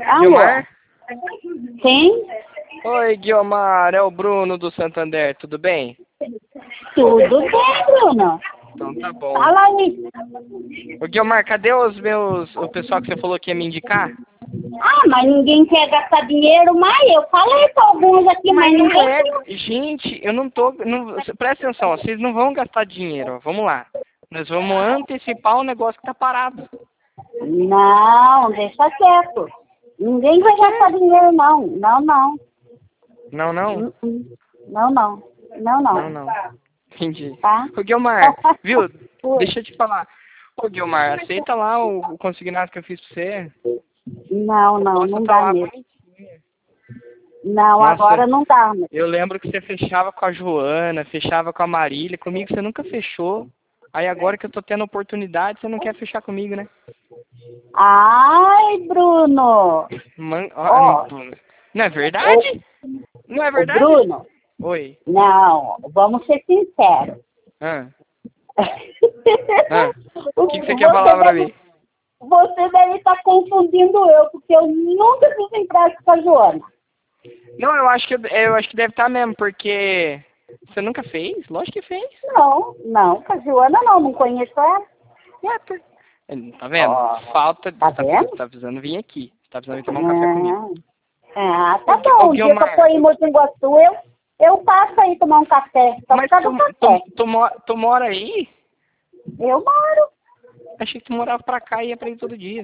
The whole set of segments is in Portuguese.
Alô? Guilmar? Sim? Oi, Guilmar, é o Bruno do Santander, tudo bem? Tudo bem, Bruno? Então tá bom. Fala aí. Ô, Guilmar, cadê o pessoal que você falou que ia me indicar? Ah, mas ninguém quer gastar dinheiro, mas eu falei com alguns aqui, mas não ninguém é, quer. gente, eu não tô, presta atenção, ó, vocês não vão gastar dinheiro, ó, vamos lá. Nós vamos antecipar o negócio que tá parado. Não, deixa quieto. Ninguém vai gastar dinheiro, não. Não, não. Não, não? Não, não. Não, Não, não. não. Entendi. Tá? Ô, Guilmar, viu? Oi. Deixa eu te falar. Ô, Guilmar, aceita lá o consignado que eu fiz pra você. Não, não, Nossa, não tá dá lá mesmo. bonitinha. Não, Nossa, agora não dá mesmo. eu lembro que você fechava com a Joana, fechava com a Marília. Comigo você nunca fechou. Aí agora que eu tô tendo oportunidade, você não quer fechar comigo, né? Ai, Bruno. Ó, Não é verdade? Não é o verdade? Bruno. Oi. Não, vamos ser sinceros. Ah, o que você quer falar pra mim? Você deve estar confundindo eu, porque eu nunca fiz empréstimo com a Joana. Não, eu acho que deve estar mesmo, porque você nunca fez? Lógico que fez. Não, não, com a Joana não conheço ela. Ué, tá vendo? Ó, Falta, tá você vendo? tá precisando vir aqui. Você tá precisando vir tomar um café comigo. Ah, tá Ô, bom. Um dia que eu Guilmar, for em Mogi Guaçu, eu passo aí tomar um café. Só por mas causa do café. tu mora aí? Eu moro. Achei que tu morava pra cá e ia pra aí todo dia.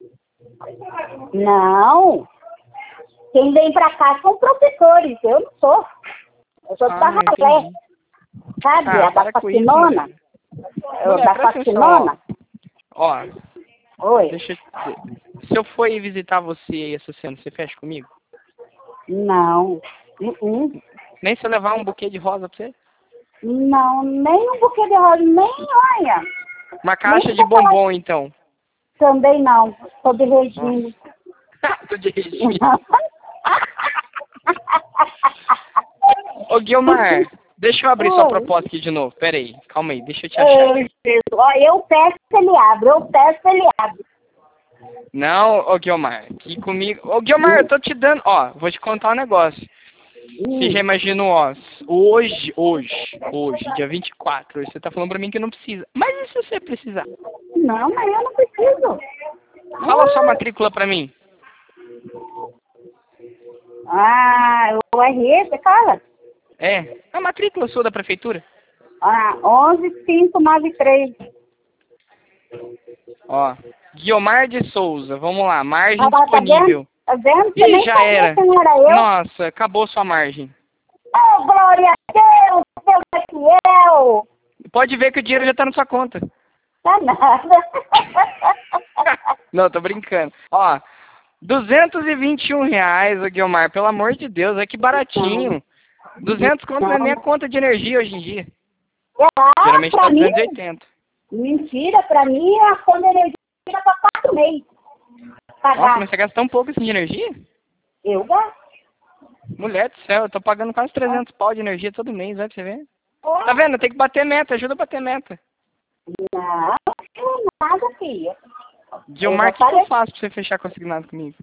Não. Quem vem pra cá são professores. Eu não sou. Eu sou da Ralé. Entendi. Sabe? A da Para com isso, faxinona. mulher. Eu da Presta atenção, faxinona. ó. Oi. Deixa eu te dizer. Se eu for ir visitar você aí essa semana, você fecha comigo? Não. Nem se eu levar um buquê de rosa pra você? Não, nem um buquê de rosa, nem olha. Uma caixa Nem de pra falar bombom, então. também não. Tô de regime. Tô de regime. Ô, Guilmar, deixa eu abrir sua proposta aqui de novo. Pera aí, calma aí, deixa eu te achar. Ó, eu peço que ele abre, eu peço que ele abre. Não, ô Guilmar, aqui comigo. Ô Guilmar, eu tô te dando, ó, vou te contar um negócio. Você já imaginou, ó, hoje, dia 24, hoje você tá falando pra mim que não precisa. Mas e se você precisar? Não, mas eu não preciso. Fala sua matrícula pra mim. Ah, o RE, você fala? É, a matrícula sua da prefeitura. Ah, 11593. Ó, Guilmar de Souza, vamos lá, margem Ah, tá disponível. vendo? Tá vendo? Você Ih, nem já sabia era. quem era eu. Nossa, acabou sua margem. Oh, glória a Deus, Deus é fiel. Pode ver que o dinheiro já tá na sua conta. Tá nada. Não, tô brincando. Ó, R$ 221, ô Guilmar, pelo amor de Deus, é que baratinho. 200 conto não é nem a conta de energia hoje em dia. Geralmente Pra tá mim, 280. mentira, pra mim a conta de energia fica pra 4 meses. Nossa, Pagar. mas você gasta tão pouco assim de energia? Eu gasto. Mulher do céu, eu tô pagando quase 300 pau de energia todo mês, vai pra você ver. Tá vendo? Tem que bater meta, ajuda a bater meta. Não, não nada, filha. Guilmar, o que eu faço pra você fechar consignado comigo?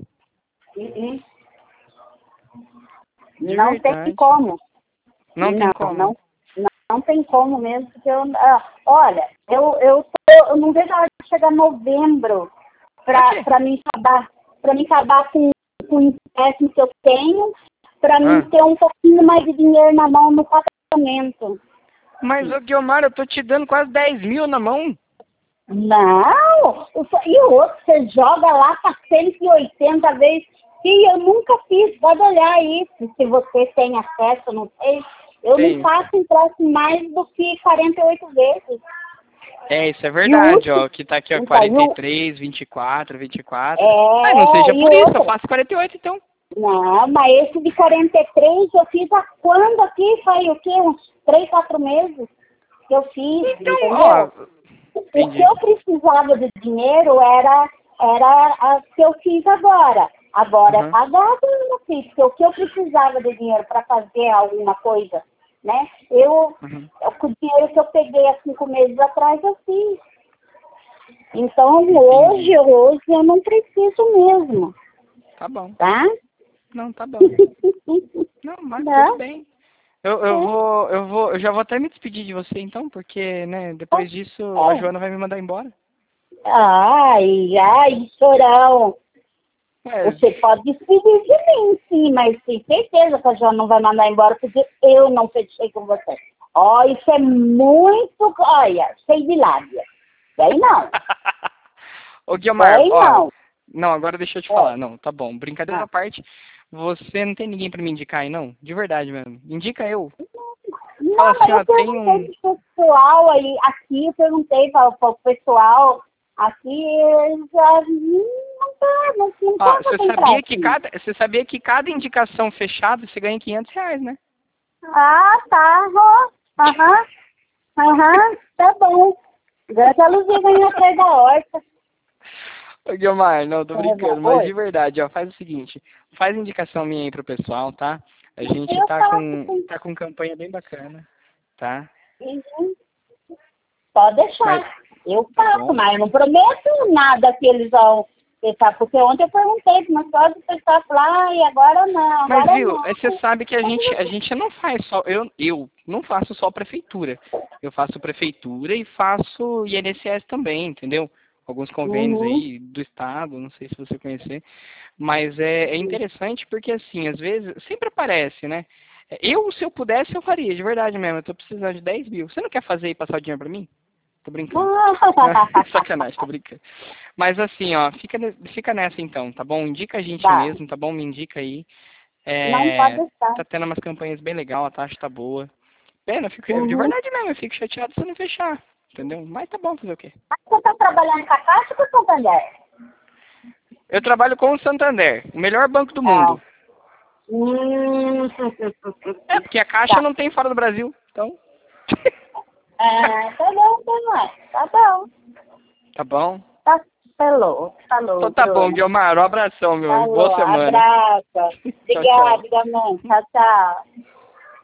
Não tem como. Não tem como. Não tem como mesmo, porque olha, eu não vejo a hora de chegar novembro pra mim acabar com o empréstimo que eu tenho, pra mim ter um pouquinho mais de dinheiro na mão no pagamento. Mas, ô Guilmar, eu tô te dando quase 10 mil na mão. Não! E o outro, você joga lá para 180 vezes. E eu nunca fiz, pode olhar isso, se você tem acesso, não sei. Eu não faço empréstimo mais do que 48 vezes. É, isso é verdade, ó. Que tá aqui, ó, 43, 24. Mas não seja por isso, eu faço 48, então. Não, mas esse de 43 eu fiz há quando aqui? Foi o quê? Uns 3, 4 meses que eu fiz, então, entendeu? Ó, o que eu precisava de dinheiro era a que eu fiz agora. Agora é pagado, eu não fiz. Porque o que eu precisava de dinheiro para fazer alguma coisa, né? Com o dinheiro que eu peguei há 5 meses atrás, eu fiz. Então, hoje eu não preciso mesmo. Tá bom. Tá? Não, tá bom. Não, mas tudo bem. Eu já vou até me despedir de você então, porque, né, depois disso a Joana vai me mandar embora. Ai, chorão. Mas, Você pode despedir de mim, sim, mas tem certeza que a Joana não vai mandar embora porque eu não fechei com você. Ó, isso é muito, olha, cheio de lábia. Daí não. Ô, Guilmar, Daí ó, não. não, agora deixa eu te falar. Não, tá bom. Brincadeira à parte, você não tem ninguém pra me indicar aí, não? De verdade mesmo. Indica eu. Não, Fala assim, mas ó, eu tem um... perguntei pro pessoal aí, aqui, eu perguntei para o pessoal aqui, eles já não Ó, tava com pressa. você sabia que cada indicação fechada você ganha R$ 500, né? Ah, tá, ó. Aham, tá bom. Agora a Luzia ganhou atrás da horta. Ô, Guilmar, não, tô brincando, mas Oi. de verdade, ó, faz o seguinte, faz indicação minha aí pro pessoal, tá? A gente Eu faço, sim. tá com campanha bem bacana, tá? Uhum. Pode Mas, deixar. Eu tá faço, bom. mas eu não prometo nada que eles vão pensar, porque ontem eu perguntei, mas só de pessoal falar, e agora não, Mas, agora viu, não. você sabe que a gente não faz só, eu não faço só prefeitura. Eu faço prefeitura e faço INSS também, entendeu? Alguns convênios Uhum. aí do estado, não sei se você conhecer. Mas é interessante porque, assim, às vezes, sempre aparece, né? Se eu pudesse, eu faria, de verdade mesmo. Eu tô precisando de 10 mil. Você não quer fazer e passar o dinheiro pra mim? Tô brincando. Sacanagem, tô brincando. Mas assim, ó, fica nessa então, tá bom? Indica a gente Tá. mesmo, tá bom? Me indica aí. Não pode É, deixar. tá tendo umas campanhas bem legal, a taxa tá boa. Pena, de Uhum. verdade mesmo, eu fico chateado se não fechar, entendeu? Mas tá bom, fazer o quê? Mas você está trabalhando com a Caixa ou com o Santander? Eu trabalho com o Santander, o melhor banco do Ah. mundo. É, porque a Caixa Tá. não tem fora do Brasil, então... Tá bom, tá bom. Tá bom. Tá bom? Falou, Então tá bom, Bruno. Guilmar, um abração, meu. Boa Falou, semana. abraço. Tchau, tchau. Obrigada, amor. Tchau, tchau.